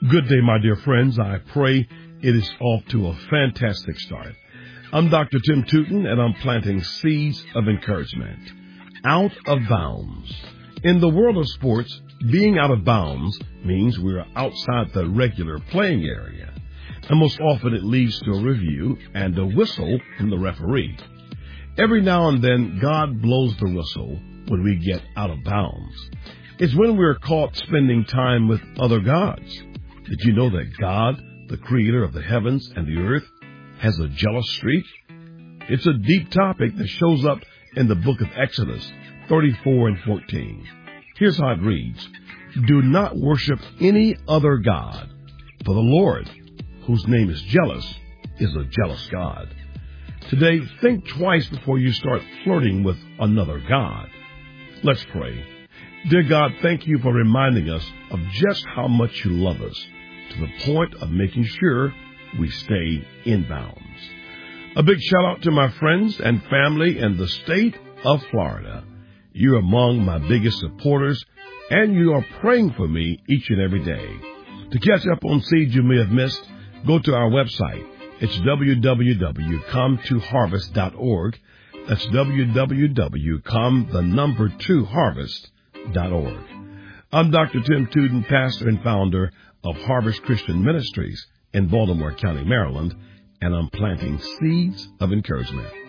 Good day, my dear friends. I pray it is off to a fantastic start. I'm Dr. Tim Tootin, and I'm planting seeds of encouragement. Out of bounds. In the world of sports, being out of bounds means we're outside the regular playing area. And most often it leads to a review and a whistle from the referee. Every now and then, God blows the whistle when we get out of bounds. It's when we're caught spending time with other gods. Did you know that God, the creator of the heavens and the earth, has a jealous streak? It's a deep topic that shows up in the book of Exodus 34 and 14. Here's how it reads. Do not worship any other God, for the Lord, whose name is jealous, is a jealous God. Today, think twice before you start flirting with another God. Let's pray. Dear God, thank you for reminding us of just how much you love us, to the point of making sure we stay in bounds. A big shout out to my friends and family in the state of Florida. You're among my biggest supporters, and you are praying for me each and every day. To catch up on seeds you may have missed, go to our website. It's www.come2harvest.org. That's www.come2harvest.org. I'm Dr. Tim Tootin, pastor and founder of Harvest Christian Ministries in Baltimore County, Maryland, and I'm planting seeds of encouragement.